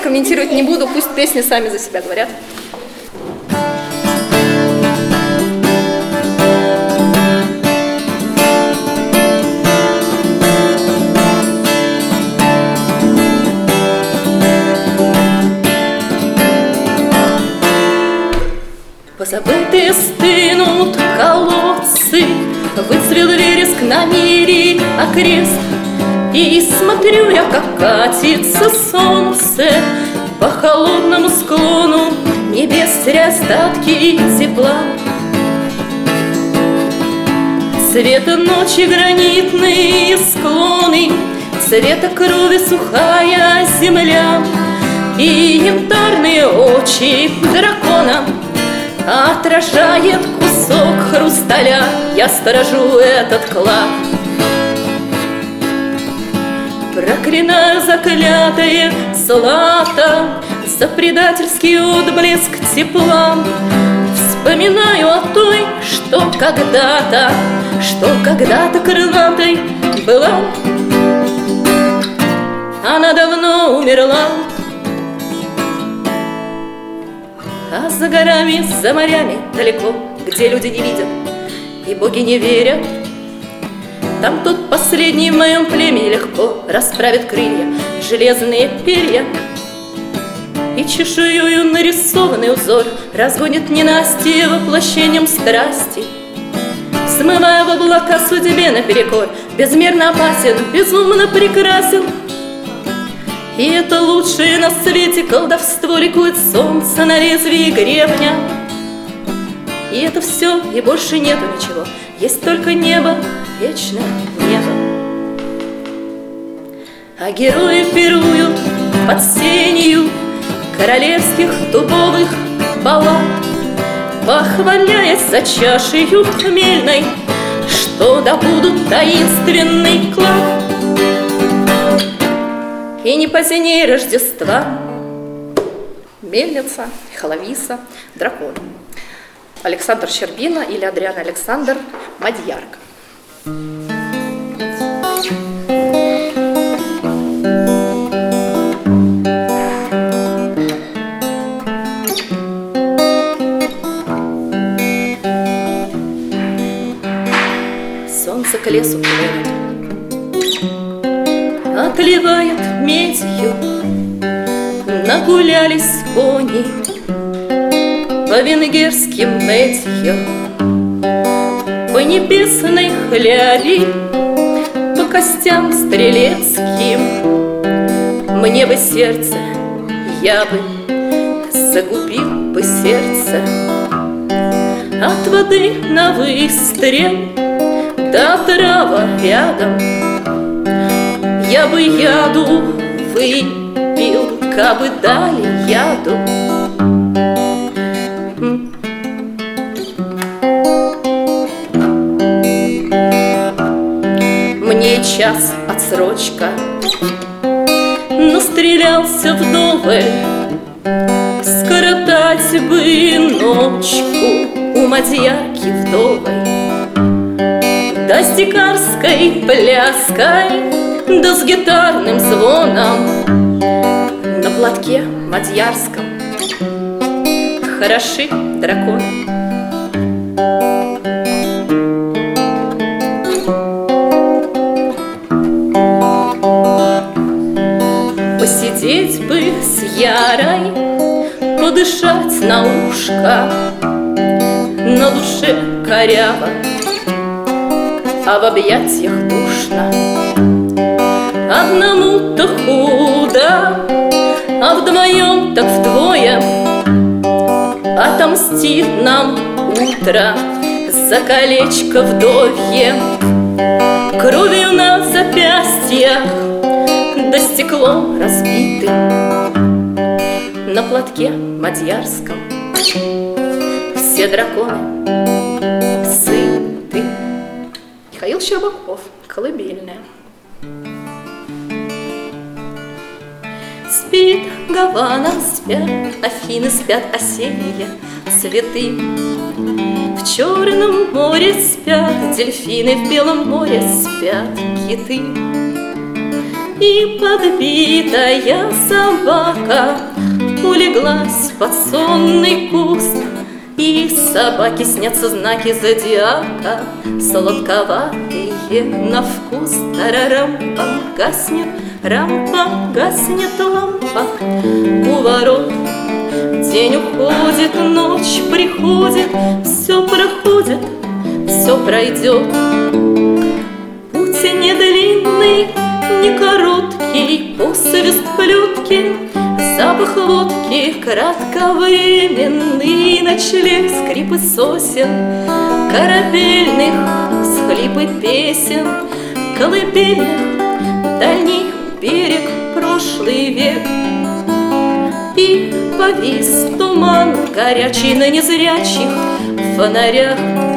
Комментировать не буду, пусть песни сами за себя говорят. Позабытые стынут колодцы, выцвел вереск на мире окрест. И смотрю я, как катится солнце по холодному склону небес, теряя остатки тепла. Цвета ночи гранитные склоны, цвета крови сухая земля. И янтарные очи дракона отражает кусок хрусталя. Я сторожу этот клад, проклинаю заклятое злато за предательский отблеск тепла. Вспоминаю о той, что когда-то крылатой была. Она давно умерла. А за горами, за морями далеко, где люди не видят и боги не верят, там тот последний в моем племени легко расправит крылья, железные перья. И чешуёю нарисованный узор разгонит ненастье воплощением страсти, смывая в облака судьбе наперекор. Безмерно опасен, безумно прекрасен. И это лучшее на свете колдовство ликует солнце на лезвии гребня. И это все, и больше нету ничего, есть только небо, вечное небо. А герои пируют под сенью королевских дубовых баллад, похваляясь за чашею хмельной, что добудут таинственный клад. И не позднее Рождества мельница, холовиса, дракон. Александр Щербина или Адриан Александр, Мадьярка. Солнце к лесу плывет, отливает медью, нагулялись кони по венгерским медью, по небесной хляби, по костям стрелецким. Мне бы сердце, я бы загубил бы сердце от воды на выстрел до трава рядом. Я бы яду выпил, кабы дали яду. Мне час отсрочка, настрелялся вдоволь, скоротать бы ночку у Мадьярки вдовой. Да с дикарской пляской, да с гитарным звоном на платке мадьярском хороши драконы. Посидеть бы с Ярой, подышать на ушко, на душе коряво, а в объятиях душно. Одному-то худо, а вдвоем так вдвое. Отомстит нам утро за колечко вдовье. Кровью на запястьях, да стеклом разбитым на платке мадьярском все драконы сыты. Михаил Щербаков, колыбельная. Спит Гавана, спят Афины, спят осенние цветы. В Черном море спят дельфины, в Белом море спят киты. И подбитая собака улеглась под сонный куст. И собаке снятся знаки зодиака, сладковатые на вкус. Тарарам-пам, гаснет рампа, гаснет лампа у ворот. День уходит, ночь приходит, все проходит, все пройдет. Путь не длинный, не короткий, посвист плетки, запах водки, кратковременный ночлег, скрипы сосен корабельных, всхлипы песен колыбельных, дальний берег, прошлый век. И повис туман горячий на незрячих фонарях,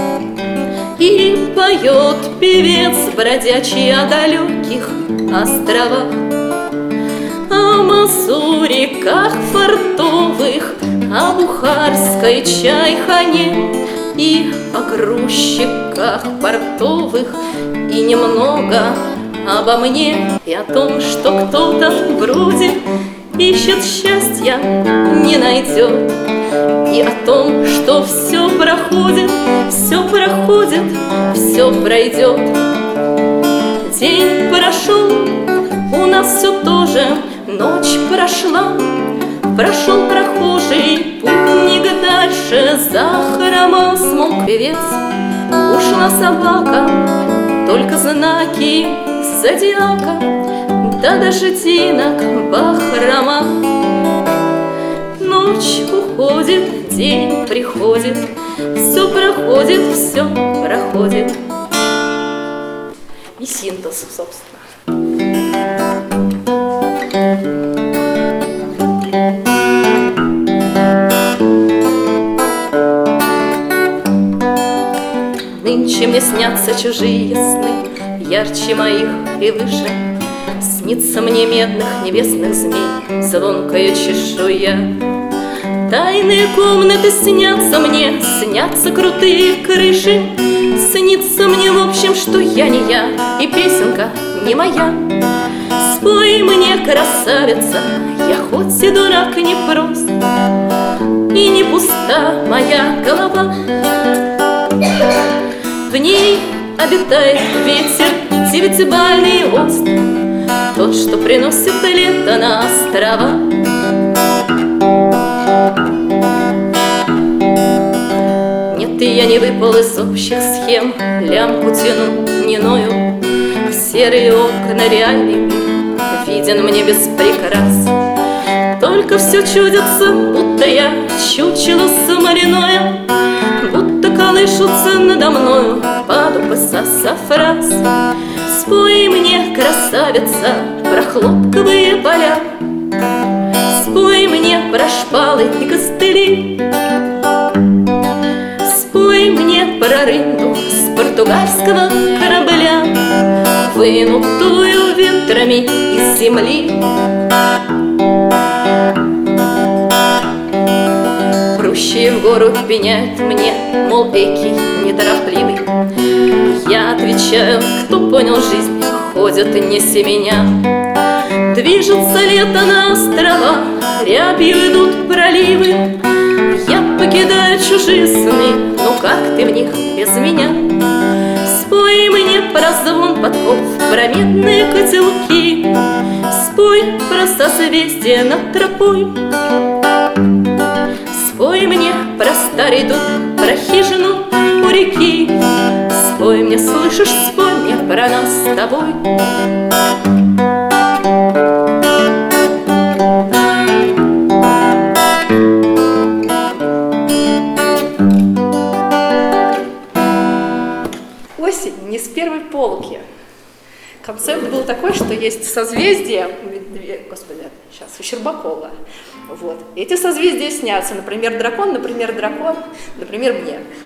и поет певец бродячий о далеких островах, о мазуриках фартовых, о бухарской чайхане и о грузчиках портовых, и немного обо мне и о том, что кто-то вроде ищет счастья, не найдет, и о том, что все проходит, все проходит, все пройдет. День прошел, у нас все то же, ночь прошла, прошел прохожий путник дальше, захромал смолк певец, ушла собака, только знаки зодиака, да дождинок бахрома. Ночь уходит, день приходит, все проходит, все проходит. И синтез, собственно. Нынче мне снятся чужие сны, ярче моих и выше. Снится мне медных небесных змей звонкая чешуя. Тайные комнаты снятся мне, снятся крутые крыши. Снится мне в общем, что я не я, и песенка не моя. Спой мне, красавица, я хоть и дурак, не прост, и не пуста моя голова. В ней обитает ветер, девятибальный ост, тот, что приносит лето на острова. Нет, и я не выпал из общих схем, лямку тяну, не ною. В серые окна реальный мир виден мне без прикрас. Только все чудится, будто я чучело смоляное, будто колышутся надо мною падупы сассафраз. Спой мне, красавица, про хлопковые поля, спой мне про шпалы и костыли, спой мне про рынду с португальского корабля, вынутую ветрами из земли. Прущие в гору пеняют мне, мол, экий неторопливый. Я отвечаю, кто понял жизнь, ходят не семеня. Движется лето на острова, рябью идут проливы. Я покидаю чужие сны, ну как ты в них без меня? Спой мне про звон подков, про медные котелки, спой про созвездие над тропой. Спой мне про старый дуб, про хижину у реки, спой мне, слышишь, спой мне про нас с тобой. Осень не с первой полки. Концепт был такой, что есть созвездия, господи, сейчас, у Щербакова. Вот. Эти созвездия снятся, например, дракон, например, мне.